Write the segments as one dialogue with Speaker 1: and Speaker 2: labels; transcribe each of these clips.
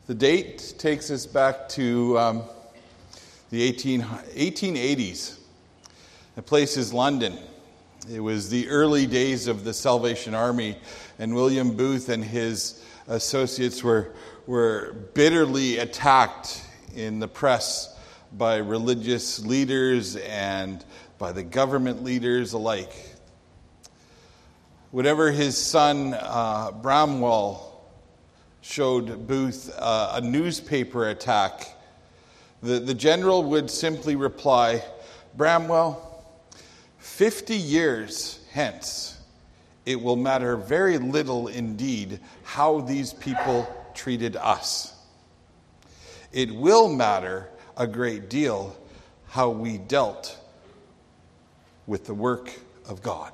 Speaker 1: The date takes us back to the 1880s. The place is London. It was the early days of the Salvation Army, and William Booth and his associates were bitterly attacked in the press by religious leaders and by the government leaders alike. Whenever his son Bramwell showed Booth a newspaper attack, the general would simply reply, "Bramwell, 50 years hence, it will matter very little indeed how these people treated us. It will matter a great deal how we dealt with the work of God."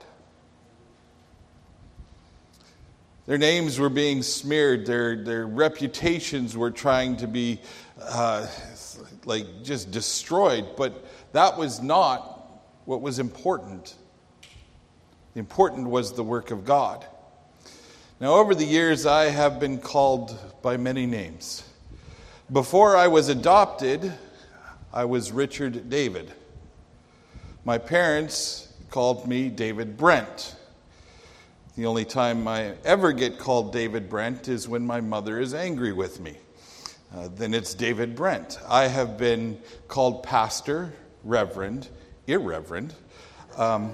Speaker 1: Their names were being smeared. Their reputations were trying to be just destroyed. But that was not what was important. Important was the work of God. Now, over the years, I have been called by many names. Before I was adopted, I was Richard David. My parents called me David Brent. The only time I ever get called David Brent is when my mother is angry with me. Then it's David Brent. I have been called pastor, reverend, irreverend. I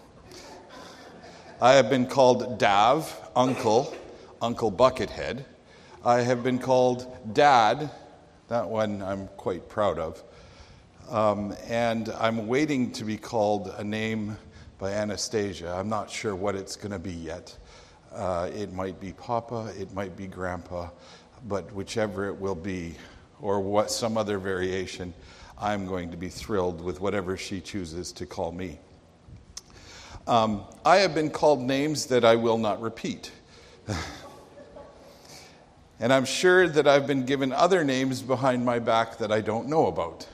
Speaker 1: have been called Dav, Uncle Buckethead. I have been called Dad. That one I'm quite proud of. And I'm waiting to be called a name by Anastasia. I'm not sure what it's going to be yet. It might be Papa, it might be Grandpa, but whichever it will be, or what some other variation, I'm going to be thrilled with whatever she chooses to call me. I have been called names that I will not repeat. And I'm sure that I've been given other names behind my back that I don't know about.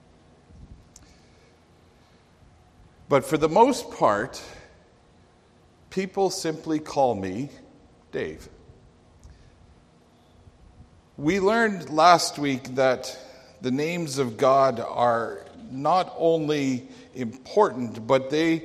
Speaker 1: But for the most part, people simply call me Dave. We learned last week that the names of God are not only important, but they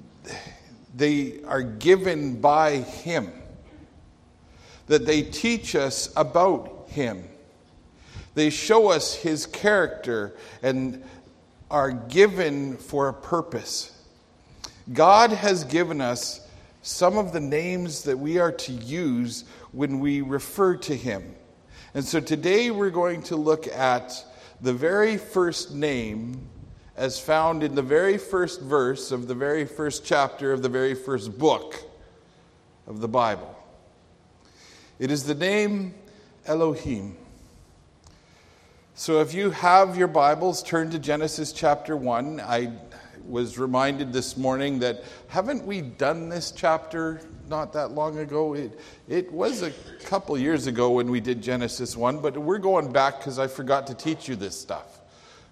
Speaker 1: are given by Him. That they teach us about Him. They show us His character and are given for a purpose. God has given us some of the names that we are to use when we refer to Him. And so today we're going to look at the very first name as found in the very first verse of the very first chapter of the very first book of the Bible. It is the name Elohim. So if you have your Bibles, turn to Genesis chapter 1. I was reminded this morning that haven't we done this chapter not that long ago? It was a couple years ago when we did Genesis 1, but we're going back because I forgot to teach you this stuff.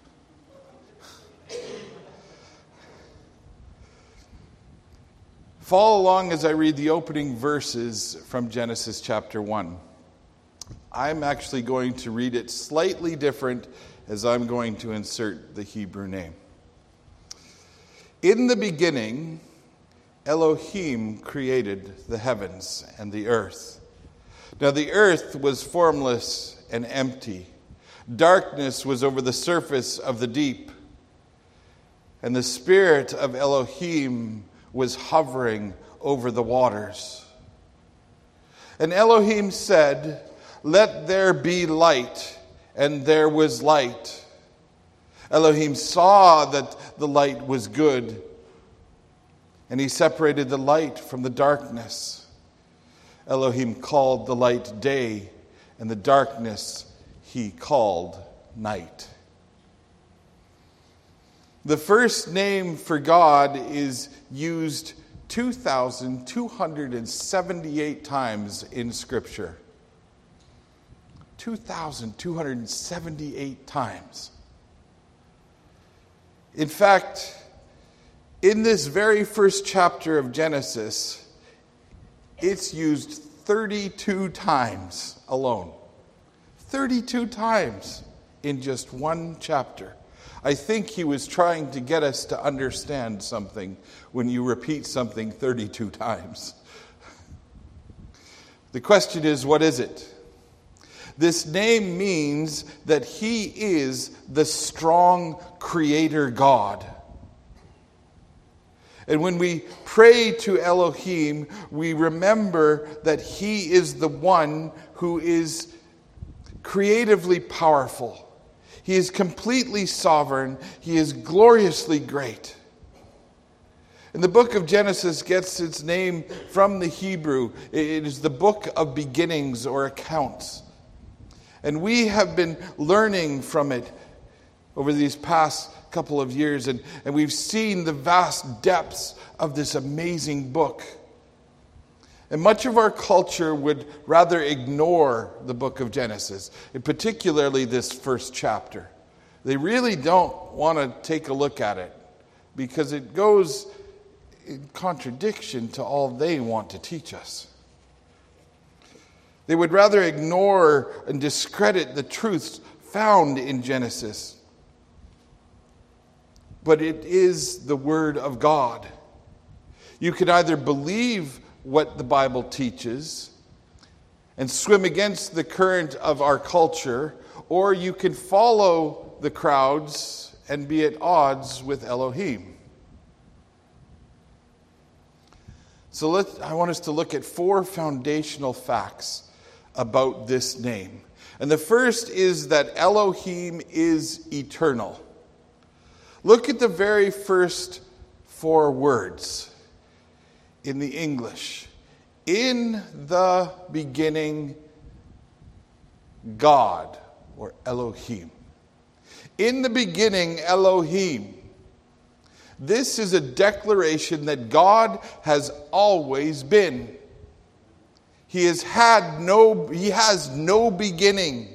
Speaker 1: Follow along as I read the opening verses from Genesis chapter 1. I'm actually going to read it slightly different as I'm going to insert the Hebrew name. In the beginning, Elohim created the heavens and the earth. Now the earth was formless and empty. Darkness was over the surface of the deep. And the Spirit of Elohim was hovering over the waters. And Elohim said, "Let there be light," and there was light. Elohim saw that the light was good, and He separated the light from the darkness. Elohim called the light day, and the darkness He called night. The first name for God is used 2,278 times in Scripture. 2,278 times. In fact, in this very first chapter of Genesis, it's used 32 times alone. 32 times in just one chapter. I think he was trying to get us to understand something when you repeat something 32 times. The question is, what is it? This name means that he is the strong creator God. And when we pray to Elohim, we remember that he is the one who is creatively powerful. He is completely sovereign. He is gloriously great. And the book of Genesis gets its name from the Hebrew. It is the book of beginnings or accounts. And we have been learning from it over these past couple of years. And we've seen the vast depths of this amazing book. And much of our culture would rather ignore the book of Genesis, and particularly this first chapter. They really don't want to take a look at it because it goes in contradiction to all they want to teach us. They would rather ignore and discredit the truths found in Genesis. But it is the Word of God. You can either believe what the Bible teaches and swim against the current of our culture, or you can follow the crowds and be at odds with Elohim. So I want us to look at 4 foundational facts about this name. And the first is that Elohim is eternal. Look at the very first 4 words in the English. In the beginning, God, or Elohim. In the beginning, Elohim. This is a declaration that God has always been. He has no beginning.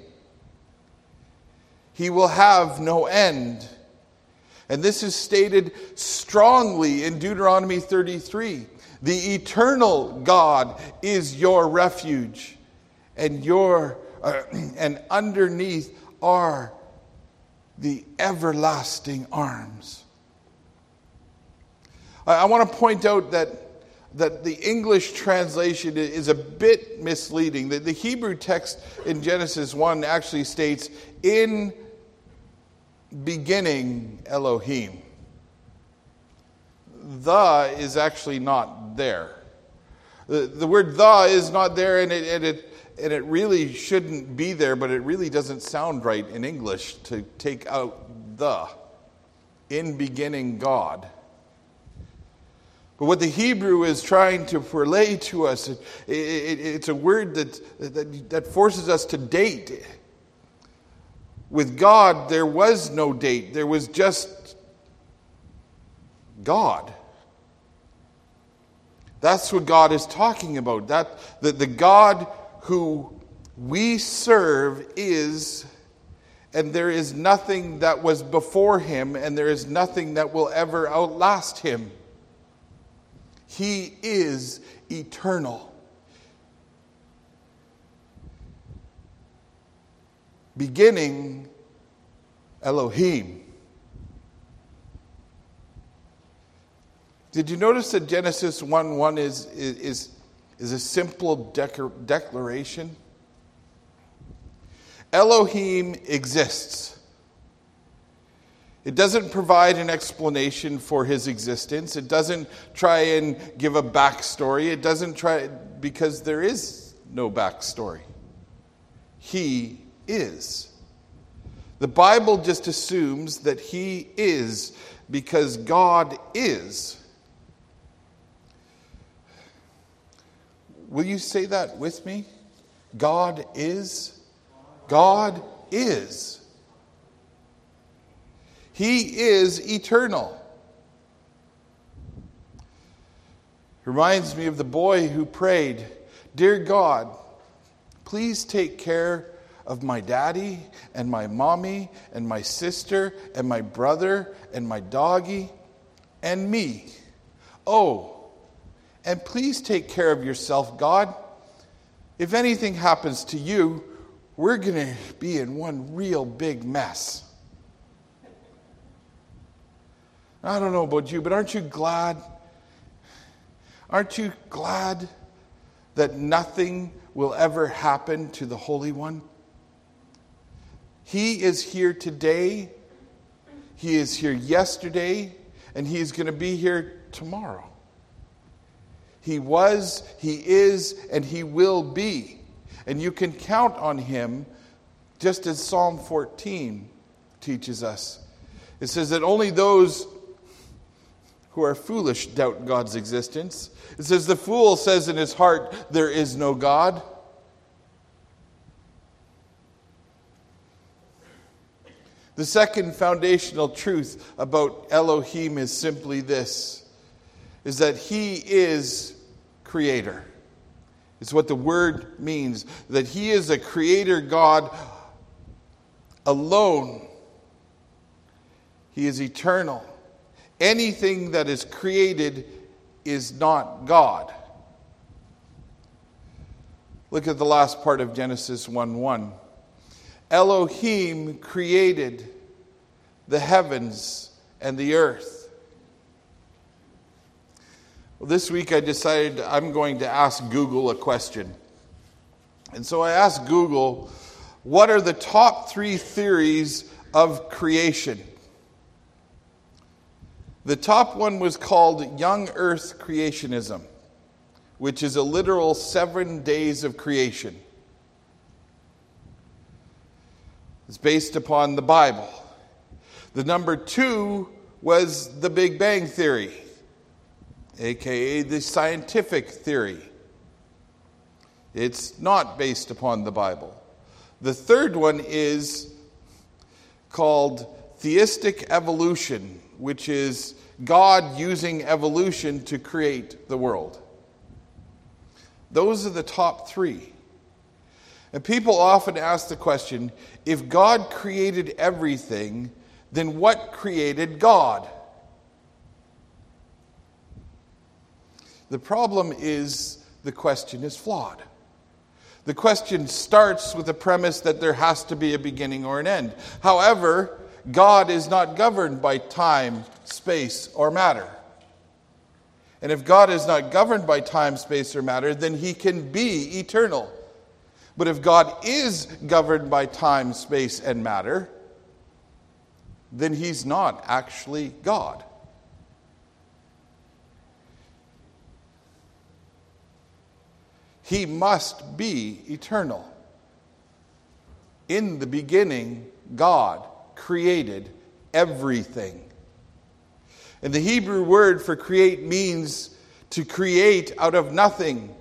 Speaker 1: He will have no end. And this is stated strongly in Deuteronomy 33. The eternal God is your refuge, and underneath are the everlasting arms. I want to point out that the English translation is a bit misleading. The Hebrew text in Genesis 1 actually states, in beginning Elohim. The is actually not there. The word the is not there, and it really shouldn't be there, but it really doesn't sound right in English to take out the. In beginning God. But what the Hebrew is trying to relay to us, it's a word that forces us to date. With God, there was no date. There was just God. That's what God is talking about. That the God who we serve is, and there is nothing that was before him, and there is nothing that will ever outlast him. He is eternal. Beginning Elohim. Did you notice that Genesis 1:1 is a simple declaration? Elohim exists. It doesn't provide an explanation for his existence. It doesn't try and give a backstory. It doesn't try, because there is no backstory. He is. The Bible just assumes that he is because God is. Will you say that with me? God is. God is. He is eternal. Reminds me of the boy who prayed, "Dear God, please take care of my daddy and my mommy and my sister and my brother and my doggy and me. Oh, and please take care of yourself, God. If anything happens to you, we're going to be in one real big mess. I don't know about you, but aren't you glad? Aren't you glad that nothing will ever happen to the Holy One? He is here today. He is here yesterday, and he is going to be here tomorrow. He was, he is, and he will be. And you can count on him, just as Psalm 14 teaches us. It says that only those who are foolish doubt God's existence. It says the fool says in his heart, there is no God. The second foundational truth about Elohim is simply this, is that he is creator. It's what the word means, that he is a creator God alone. He is eternal. Anything that is created is not God. Look at the last part of Genesis 1:1. Elohim created the heavens and the earth. Well, this week I decided I'm going to ask Google a question. And so I asked Google, what are the top 3 theories of creation? The top one was called Young Earth Creationism, which is a literal 7 days of creation. It's based upon the Bible. The number 2 was the Big Bang Theory, aka the scientific theory. It's not based upon the Bible. The third one is called theistic evolution, which is God using evolution to create the world. Those are the top 3. And people often ask the question, if God created everything, then what created God? The problem is the question is flawed. The question starts with the premise that there has to be a beginning or an end. However, God is not governed by time, space, or matter. And if God is not governed by time, space, or matter, then he can be eternal. But if God is governed by time, space, and matter, then he's not actually God. He must be eternal. In the beginning, God created everything. And the Hebrew word for create means to create out of nothing.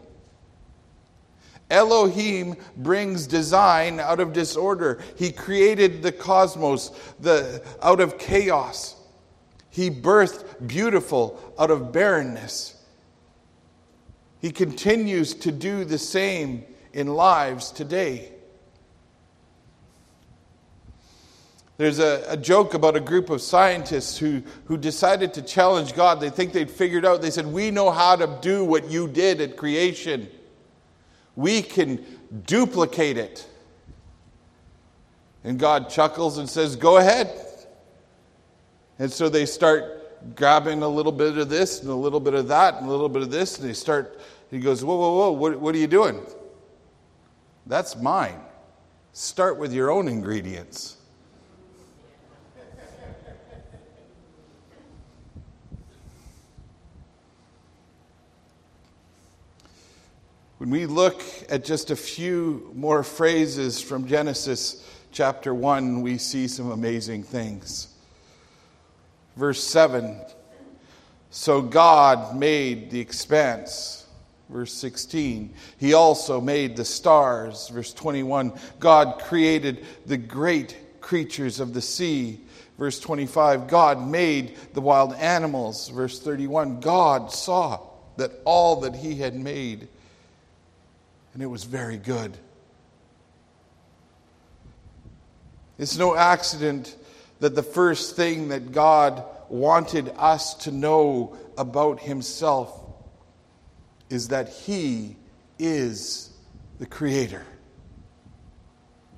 Speaker 1: Elohim brings design out of disorder. He created the cosmos out of chaos. He birthed beautiful out of barrenness. He continues to do the same in lives today. There's a joke about a group of scientists who decided to challenge God. They think they'd figured out. They said, we know how to do what you did at creation. We can duplicate it. And God chuckles and says, go ahead. And so they start grabbing a little bit of this and a little bit of that and a little bit of this. And he goes, whoa, what are you doing? That's mine. Start with your own ingredients. When we look at just a few more phrases from Genesis chapter 1, we see some amazing things. Verse 7, so God made the expanse. Verse 16, he also made the stars. Verse 21, God created the great creatures of the sea. Verse 25, God made the wild animals. Verse 31, God saw that all that he had made, and it was very good. It's no accident that the first thing that God wanted us to know about himself is that he is the creator.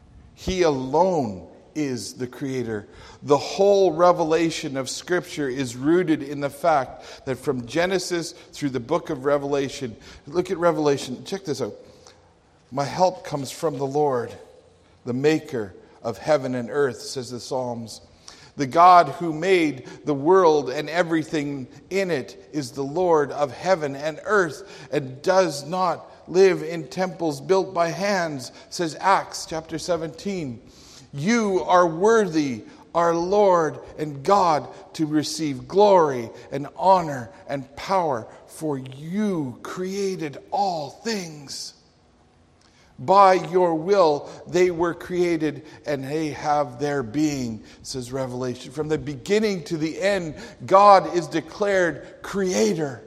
Speaker 1: He alone is the creator. The whole revelation of Scripture is rooted in the fact that from Genesis through the book of Revelation, look at Revelation, check this out. My help comes from the Lord, the maker of heaven and earth, says the Psalms. The God who made the world and everything in it is the Lord of heaven and earth and does not live in temples built by hands, says Acts chapter 17. You are worthy, our Lord and God, to receive glory and honor and power, for you created all things. By your will they were created and they have their being, says Revelation. From the beginning to the end, God is declared creator.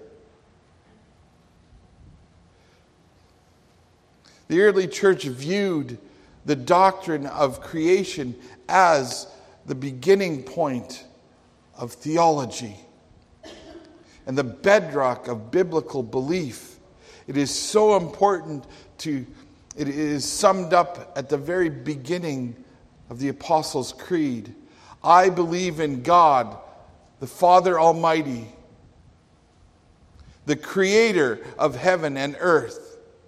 Speaker 1: The early church viewed the doctrine of creation as the beginning point of theology and the bedrock of biblical belief. It is so important it is summed up at the very beginning of the Apostles' Creed. I believe in God, the Father Almighty, the creator of heaven and earth.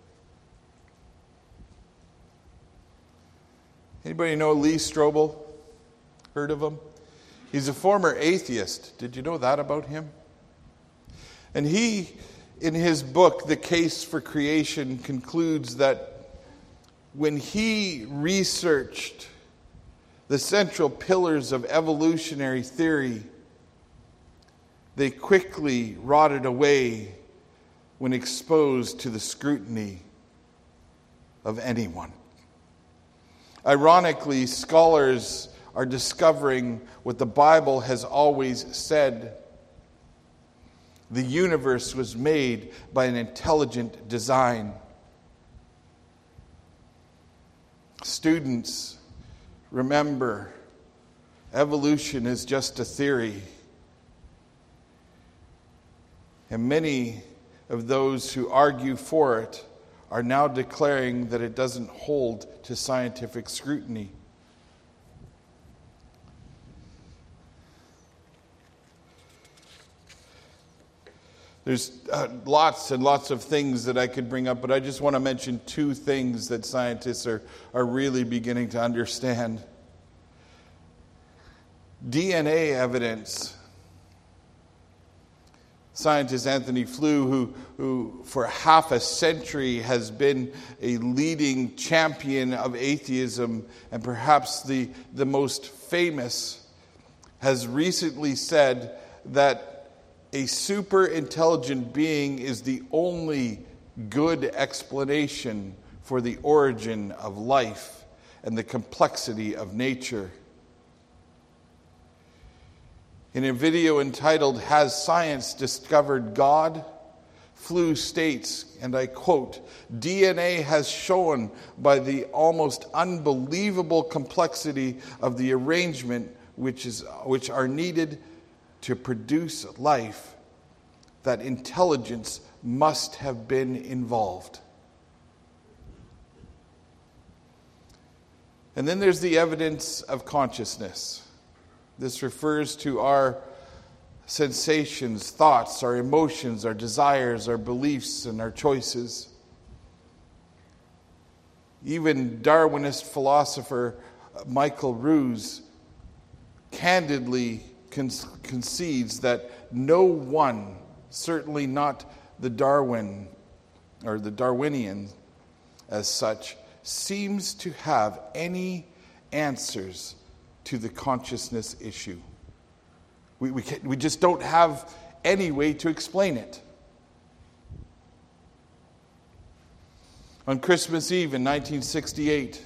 Speaker 1: Anybody know Lee Strobel? Heard of him? He's a former atheist. Did you know that about him? And he, in his book, The Case for Creation, concludes that when he researched the central pillars of evolutionary theory, they quickly rotted away when exposed to the scrutiny of anyone. Ironically, scholars are discovering what the Bible has always said. The universe was made by an intelligent design. Students, remember, evolution is just a theory. And many of those who argue for it are now declaring that it doesn't hold to scientific scrutiny. There's lots and lots of things that I could bring up, but I just want to mention two things that scientists are really beginning to understand. DNA evidence. Scientist Anthony Flew, who for half a century has been a leading champion of atheism and perhaps the most famous, has recently said that a super intelligent being is the only good explanation for the origin of life and the complexity of nature. In a video entitled, Has Science Discovered God? Flew states, and I quote, DNA has shown by the almost unbelievable complexity of the arrangement which are needed to produce life that intelligence must have been involved. And then there's the evidence of consciousness. This refers to our sensations, thoughts, our emotions, our desires, our beliefs, and our choices. Even Darwinist philosopher Michael Ruse candidly concedes that no one, certainly not the Darwin or the Darwinian as such, seems to have any answers to the consciousness issue. We just don't have any way to explain it. On Christmas Eve in 1968,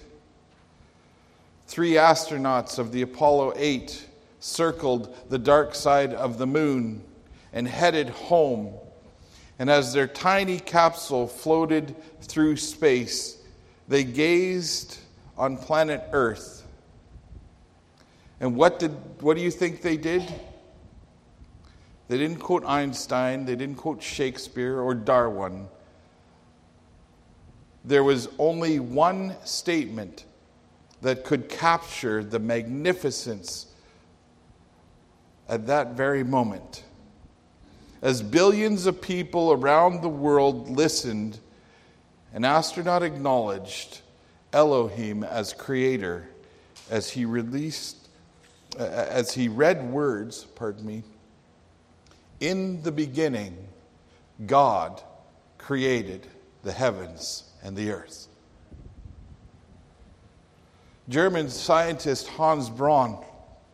Speaker 1: 3 astronauts of the Apollo 8 circled the dark side of the moon and headed home. And as their tiny capsule floated through space, they gazed on planet Earth. And what do you think they did? They didn't quote Einstein, they didn't quote Shakespeare or Darwin. There was only one statement that could capture the magnificence at that very moment. As billions of people around the world listened, an astronaut acknowledged Elohim as creator as he read words, in the beginning, God created the heavens and the earth. German scientist Hans Braun,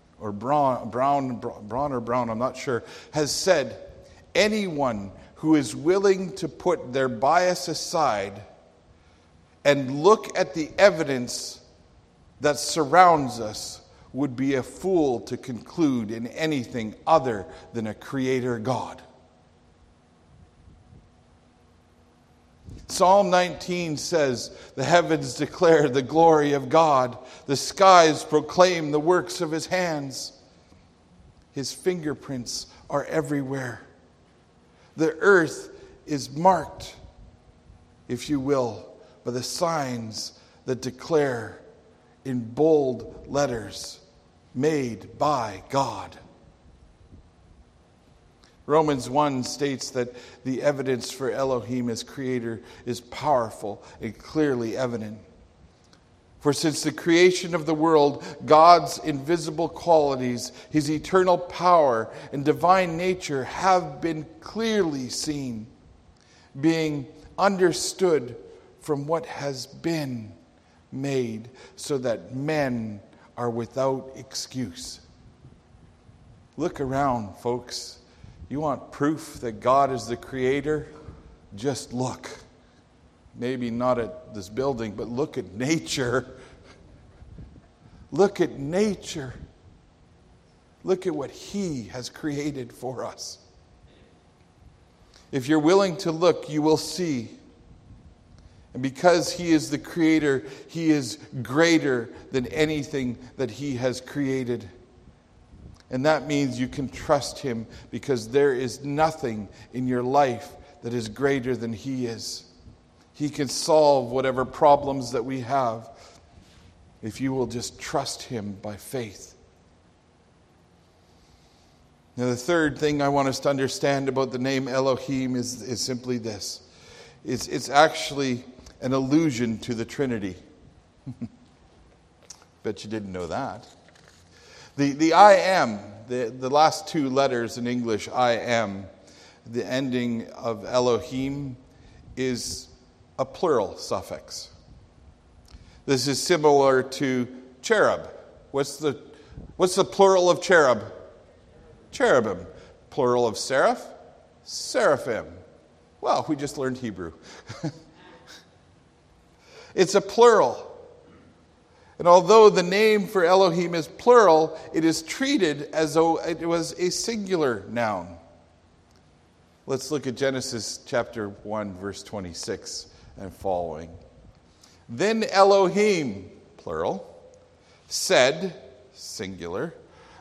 Speaker 1: I'm not sure, has said, anyone who is willing to put their bias aside and look at the evidence that surrounds us would be a fool to conclude in anything other than a creator God. Psalm 19 says, the heavens declare the glory of God. The skies proclaim the works of his hands. His fingerprints are everywhere. The earth is marked, if you will, by the signs that declare in bold letters, made by God. Romans 1 states that the evidence for Elohim as creator is powerful and clearly evident. For since the creation of the world, God's invisible qualities, his eternal power and divine nature have been clearly seen, being understood from what has been made, so that men are without excuse. Look around, folks. You want proof that God is the creator? Just look. Maybe not at this building, but look at nature. Look at nature. Look at what he has created for us. If you're willing to look, you will see. And because he is the creator, he is greater than anything that he has created. And that means you can trust him, because there is nothing in your life that is greater than he is. He can solve whatever problems that we have if you will just trust him by faith. Now, the third thing I want us to understand about the name Elohim is simply this. It's actually an allusion to the Trinity. Bet you didn't know that. The I am, the last two letters in English, I am, the ending of Elohim is a plural suffix. This is similar to cherub. What's the plural of cherub? Cherubim. Plural of seraph? Seraphim. Well, we just learned Hebrew. It's a plural. And although the name for Elohim is plural, it is treated as though it was a singular noun. Let's look at Genesis chapter 1, verse 26 and following. Then Elohim, plural, said, singular,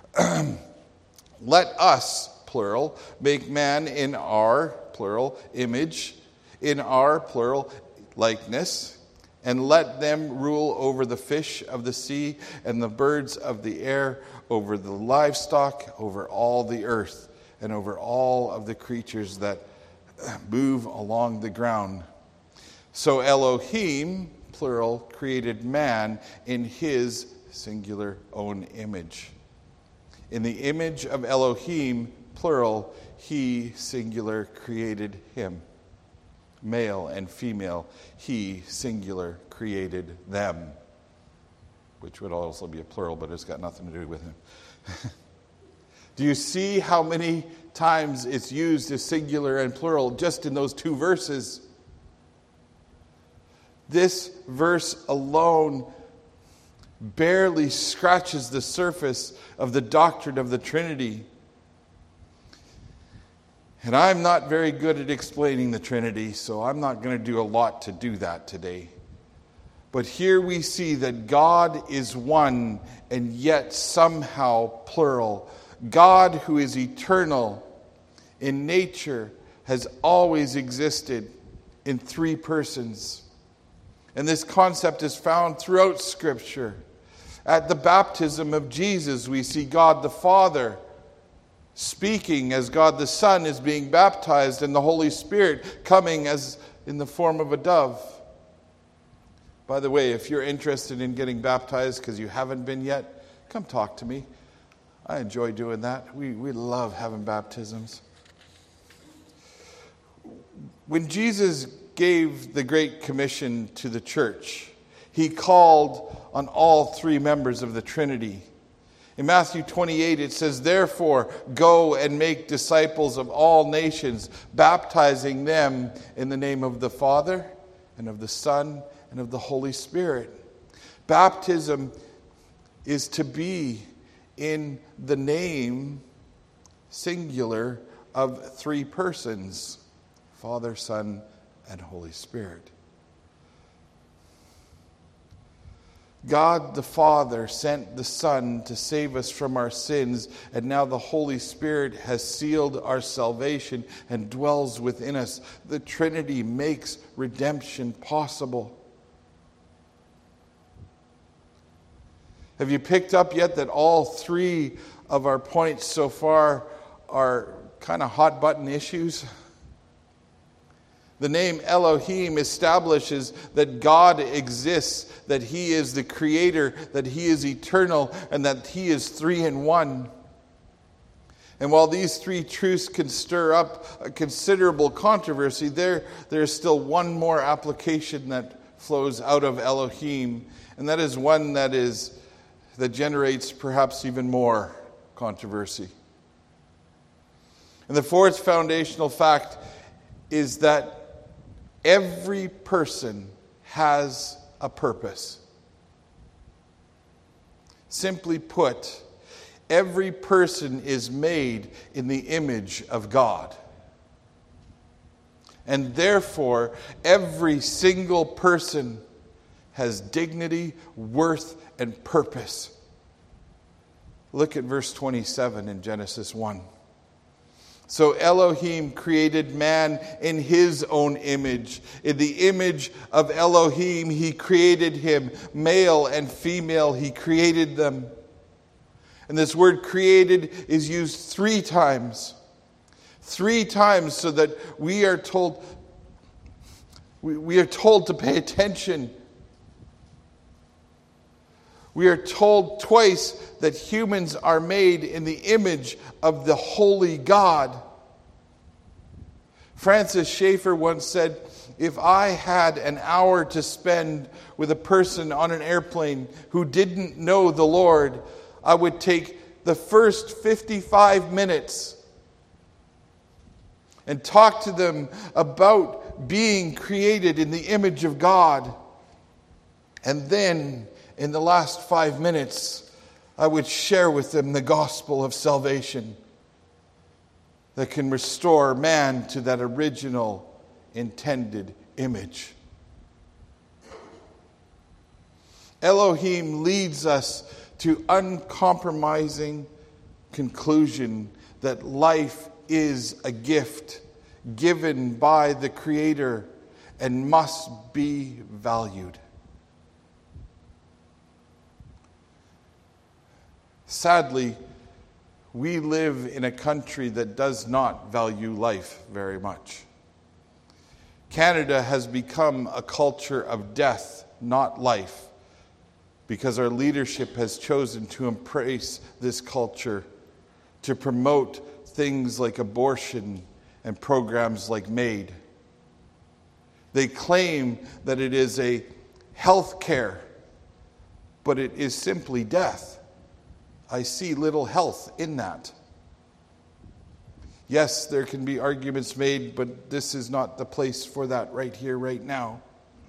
Speaker 1: let us, plural, make man in our, plural, image, in our, plural, likeness, and let them rule over the fish of the sea and the birds of the air, over the livestock, over all the earth, and over all of the creatures that move along the ground. So Elohim, plural, created man in his singular own image. In the image of Elohim, plural, he, singular, created him. Male and female, he, singular, created them. Which would also be a plural, but it's got nothing to do with him. Do you see how many times it's used as singular and plural just in those two verses? This verse alone barely scratches the surface of the doctrine of the Trinity. And I'm not very good at explaining the Trinity, so I'm not going to do a lot to do that today. But here we see that God is one and yet somehow plural. God, who is eternal in nature, has always existed in three persons. And this concept is found throughout Scripture. At the baptism of Jesus, we see God the Father speaking as God the Son is being baptized, and the Holy Spirit coming as in the form of a dove. By the way, if you're interested in getting baptized because you haven't been yet, come talk to me. I enjoy doing that. We love having baptisms. When Jesus gave the Great Commission to the church, he called on all three members of the Trinity. In Matthew 28, it says, "Therefore, go and make disciples of all nations, baptizing them in the name of the Father, and of the Son, and of the Holy Spirit." Baptism is to be in the name, singular, of three persons: Father, Son, and Holy Spirit. God the Father sent the Son to save us from our sins, and now the Holy Spirit has sealed our salvation and dwells within us. The Trinity makes redemption possible. Have you picked up yet that all three of our points so far are kind of hot button issues? The name Elohim establishes that God exists, that He is the Creator, that He is eternal, and that He is three in one. And while these three truths can stir up a considerable controversy, there is still one more application that flows out of Elohim, and that is one that generates perhaps even more controversy. And the fourth foundational fact is that every person has a purpose. Simply put, every person is made in the image of God. And therefore, every single person has dignity, worth, and purpose. Look at verse 27 in Genesis 1. "So Elohim created man in his own image. In the image of Elohim he created him. Male and female he created them." And this word "created" is used three times. Three times, so that we are told to pay attention. We are told twice that humans are made in the image of the holy God. Francis Schaeffer once said, "If I had an hour to spend with a person on an airplane who didn't know the Lord, I would take the first 55 minutes and talk to them about being created in the image of God. And then, in the last 5 minutes, I would share with them the gospel of salvation that can restore man to that original intended image." Elohim leads us to uncompromising conclusion that life is a gift given by the Creator and must be valued. Sadly, we live in a country that does not value life very much. Canada has become a culture of death, not life, because our leadership has chosen to embrace this culture, to promote things like abortion and programs like MAID. They claim that it is a health care, but it is simply death. I see little health in that. Yes, there can be arguments made, but this is not the place for that right here, right now.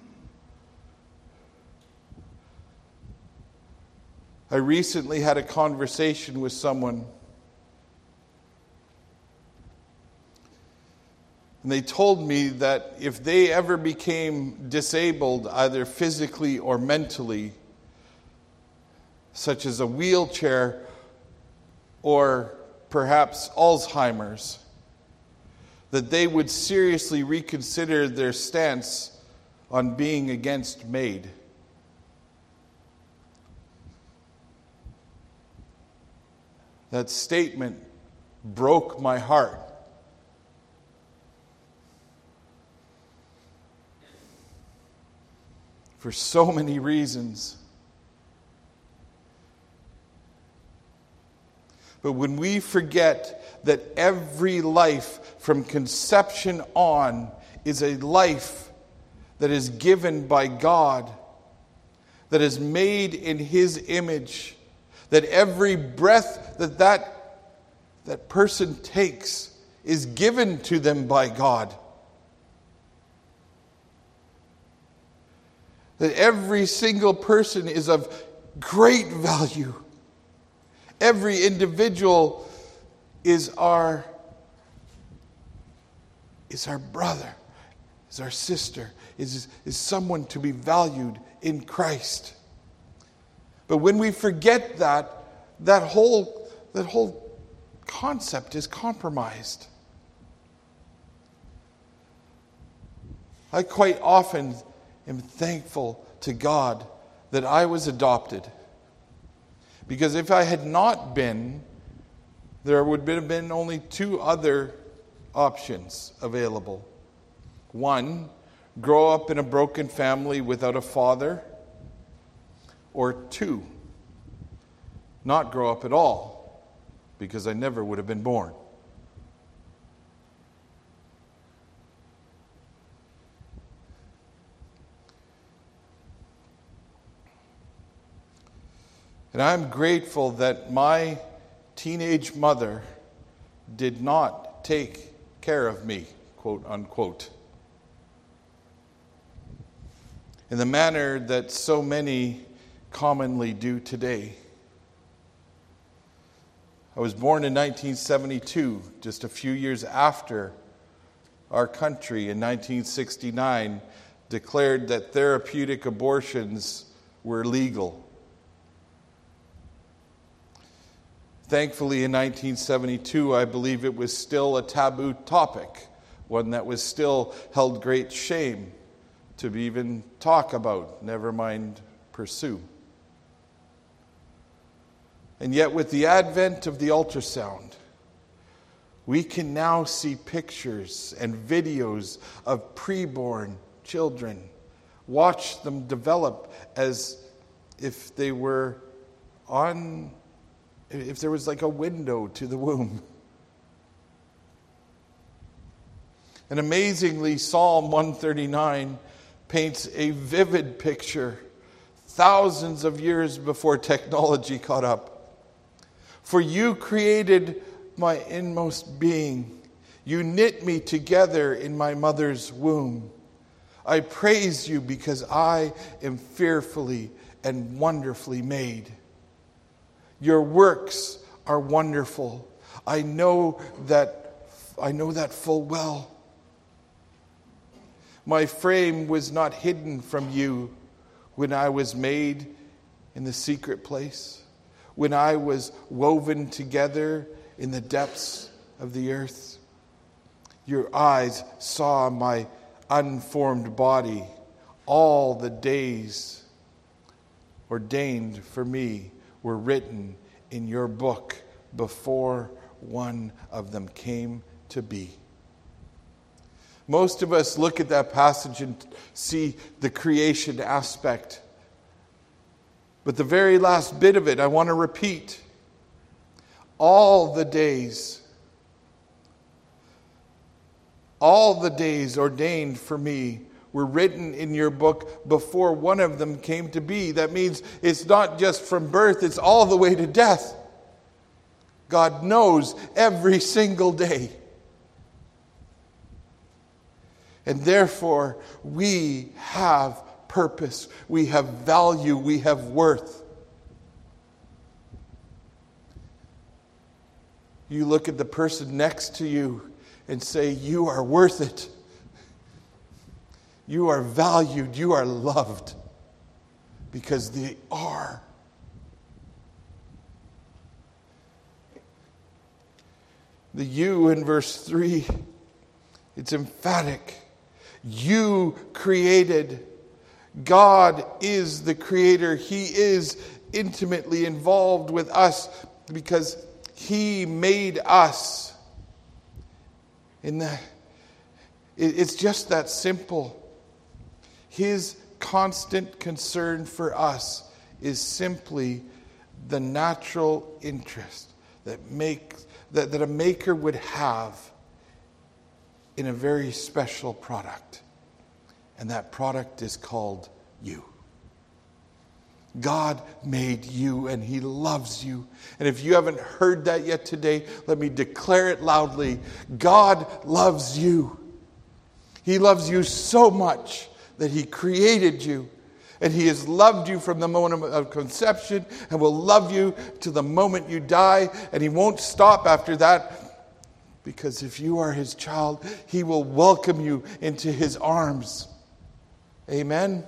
Speaker 1: I recently had a conversation with someone, and they told me that if they ever became disabled, either physically or mentally, such as a wheelchair or perhaps Alzheimer's, that they would seriously reconsider their stance on being against MAID. That statement broke my heart. For so many reasons. But when we forget that every life from conception on is a life that is given by God, that is made in His image, that every breath that person takes is given to them by God, that every single person is of great value. Every individual is our brother, is our sister, is someone to be valued in Christ. But when we forget that whole concept is compromised. I quite often am thankful to God that I was adopted. Because if I had not been, there would have been only two other options available. One, grow up in a broken family without a father. Or two, not grow up at all, because I never would have been born. And I'm grateful that my teenage mother did not take care of me, quote unquote, in the manner that so many commonly do today. I was born in 1972, just a few years after our country in 1969 declared that therapeutic abortions were legal. Thankfully, in 1972, I believe it was still a taboo topic, one that was still held great shame to even talk about, never mind pursue. And yet, with the advent of the ultrasound, we can now see pictures and videos of preborn children, watch them develop as if they were if there was like a window to the womb. And amazingly, Psalm 139 paints a vivid picture thousands of years before technology caught up. For you created my inmost being. You knit me together in my mother's womb. I praise you because I am fearfully and wonderfully made. Your works are wonderful. I know that full well. My frame was not hidden from you when I was made in the secret place, when I was woven together in the depths of the earth. Your eyes saw my unformed body. All the days ordained for me were written in your book before one of them came to be. Most of us look at that passage and see the creation aspect. But the very last bit of it, I want to repeat. All the days ordained for me were written in your book before one of them came to be. That means it's not just from birth, it's all the way to death. God knows every single day. And therefore, we have purpose, we have value, we have worth. You look at the person next to you and say, you are worth it. You are valued, you are loved, because they are. The you in verse 3, it's emphatic. You created. God is the creator. He is intimately involved with us because He made us. It's just that simple. His constant concern for us is simply the natural interest that a maker would have in a very special product. And that product is called you. God made you and He loves you. And if you haven't heard that yet today, let me declare it loudly. God loves you. He loves you so much that He created you. And He has loved you from the moment of conception and will love you to the moment you die. And He won't stop after that, because if you are His child, He will welcome you into His arms. Amen?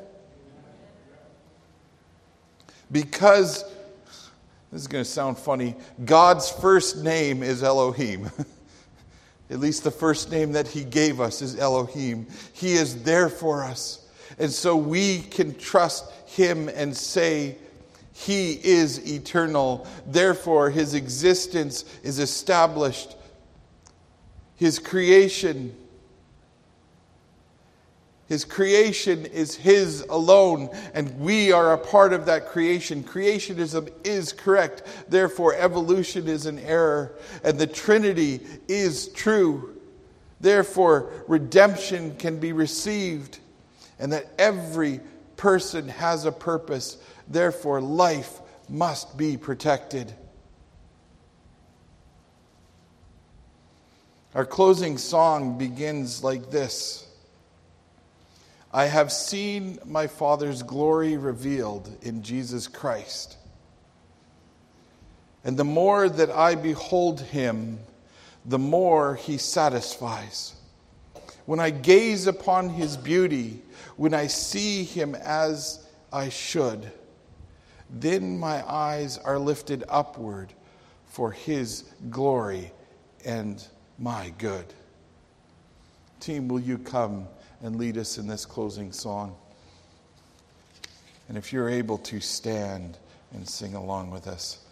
Speaker 1: Because, this is going to sound funny, God's first name is Elohim. At least the first name that He gave us is Elohim. He is there for us. And so we can trust Him and say, He is eternal. Therefore, His existence is established. His creation is His alone, and we are a part of that creation. Creationism is correct. Therefore, evolution is an error, and the Trinity is true. Therefore, redemption can be received, and that every person has a purpose. Therefore, life must be protected. Our closing song begins like this. I have seen my Father's glory revealed in Jesus Christ. And the more that I behold Him, the more He satisfies. When I gaze upon His beauty, when I see Him as I should, then my eyes are lifted upward for His glory and my good. Team, will you come and lead us in this closing song? And if you're able to stand and sing along with us.